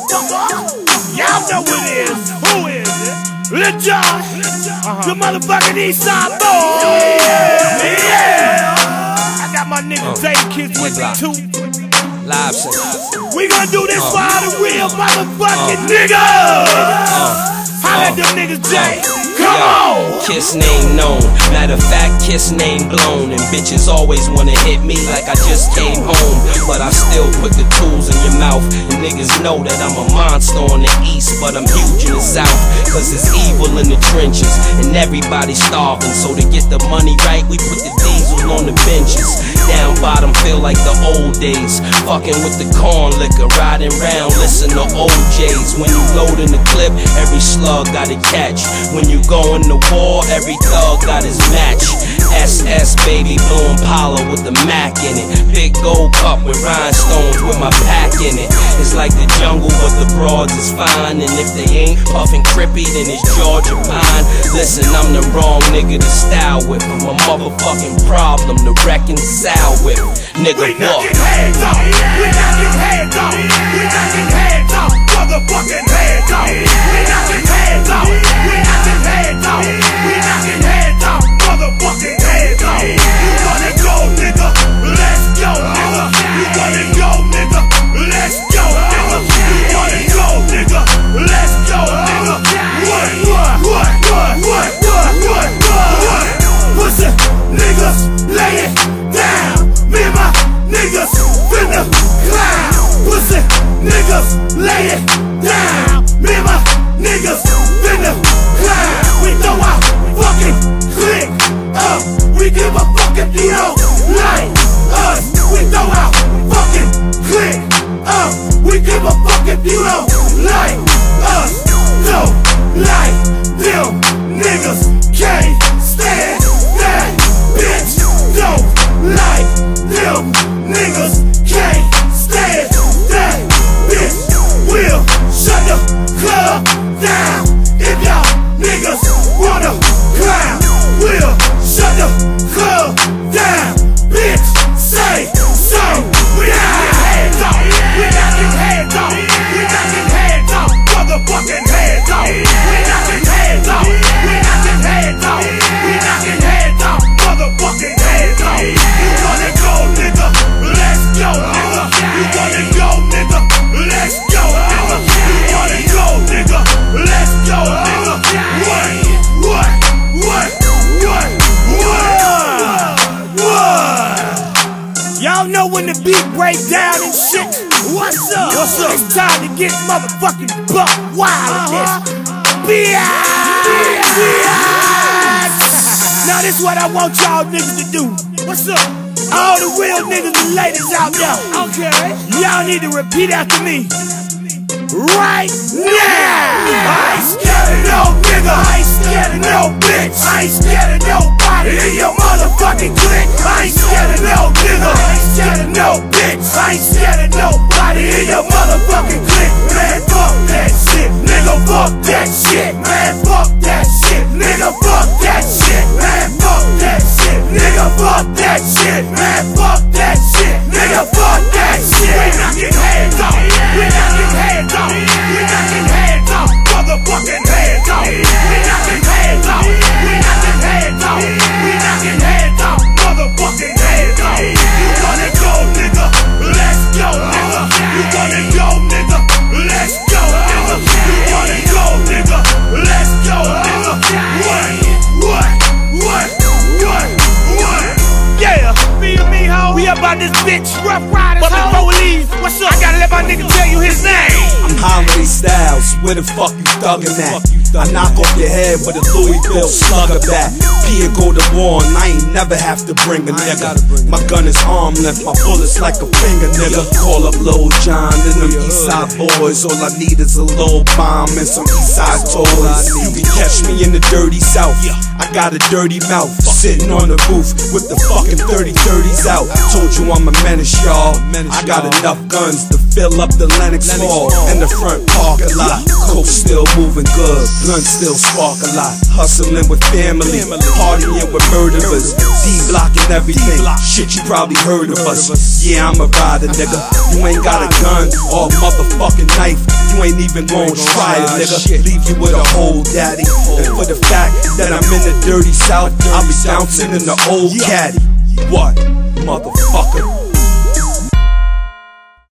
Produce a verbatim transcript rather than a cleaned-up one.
Y'all know who it is. Who is it? Lil Jon, uh-huh. The motherfucking Eastside boy. Yeah. Yeah. I got my nigga uh, Dave Kids with me too. Live session. We gonna do this uh, for all the real motherfucking uh, niggas. Uh, Holla at them niggas, Jay. Come on! Kiss name known, matter of fact, Kiss name blown. And bitches always wanna hit me like I just came home. But I still put the tools in your mouth. And niggas know that I'm a monster on the east, but I'm huge in the south. Cause it's evil in the trenches, and everybody's starving. So to get the money right, we put the diesel on the benches. Down bottom feel like the old days, fucking with the corn liquor, riding round, listen to O J's. When you load in the clip, every slug got a catch. When you going to war, every thug got his match. S S baby, blue Impala with the Mac in it. Big gold cup with rhinestones with my pack in it. It's like the jungle, but the broads is fine. And if they ain't puffin' crippy, then it's Georgia pine. Listen, I'm the wrong nigga to style with. I'm a motherfucking problem to reconcile with. Nigga, we knockin' heads off. We knockin' heads off. We knockin' heads off. Motherfucking heads off. We knockin' heads off. We knockin' heads off. We knockin' heads off. Motherfucking heads off. You wanna go, nigga? Let's go, nigga. You wanna go, nigga? Let's go, nigga. You wanna go, nigga? Let's go, nigga. What, what, what, what, what, what, what, what? Pussy niggas, lay it down. Me and my niggas finna clown. Pussy niggas, lay it down. Me and my niggas finna clown. We throw our fucking click up. We give a fuck if you don't like us. We throw our fucking click up. We give a fuck if you don't like us. Don't like them niggas. Can't stand that bitch. Don't like them niggas. Can't stand that bitch. We'll shut the club down. If y'all niggas wanna clown, we'll shut the club down. Bitch, say so. We knockin' heads off. We knockin' heads off. We knockin' heads off. Motherfucking heads off. We knockin' heads off. We knockin' heads off. We knockin' heads off. Motherfucking heads off. You wanna go, nigga? Let's go, nigga. You wanna go, nigga? Let's go, nigga. You wanna go, nigga? Let's go, nigga. What? What? What? What? What? What? Y'all know when the beat break down and shit. What's up? What's up? It's time to get motherfucking buck wild with this. Bitch! Now this is what I want y'all niggas to do. What's up? All the real niggas and ladies out there. Okay. Y'all need to repeat after me. Right now! I ain't scared of no nigga. I ain't scared of no bitch. I ain't scared of nobody in your motherfucking clique. I ain't scared of no nigga. I ain't scared of no bitch. I ain't scared of nobody in your motherfucking clique. Man, fuck that shit. Nigga, fuck that shit. Man, fuck that shit. Nigga, fuck that shit. Man, fuck that shit. Nigga, fuck that shit. Man, fuck that shit. Nigga, fuck that shit. We knockin' heads off. We knockin' heads off. We knockin' heads off. Motherfucking heads off. We knockin' heads off. We knockin' heads off. We knockin' heads off. Motherfucking heads off. You wanna go, nigga? Let's go, nigga. You wanna go, nigga? Let's go, nigga. You wanna go, nigga? Let's go, nigga. What? What? What? What? What? Yeah, feel me, ho? We up on this bitch. Rough Riders, but before we leave, what's up? I gotta let my nigga tell you his name. I'm Holiday Styles, where the fuck you thuggin' at? I knock off your head with a Louisville slugger bat. Pierre go to war and I ain't never have to bring a nigga. My gun is arm length, my bullets like a finger, nigga. Call up Lil Jon and them Eastside boys. All I need is a little bomb and some Eastside toys. You can catch me in the dirty south. I got a dirty mouth, sitting on the roof with the fucking thirty thirties out. Told you I'm a menace, y'all. I got enough guns to fill up the Lenox Mall and the front parking lot. Coke still moving good, blunt still spark a lot. Hustling with family, partying with murderers, D-blocking everything. Shit, you probably heard of us. Yeah, I'm a rider, nigga. You ain't got a gun or a motherfucking knife. You ain't even gon' try it, nigga. Leave you with a hole, daddy. And for the fact that I'm in the dirty south, I'll be bouncing in the old caddy. What, motherfucker?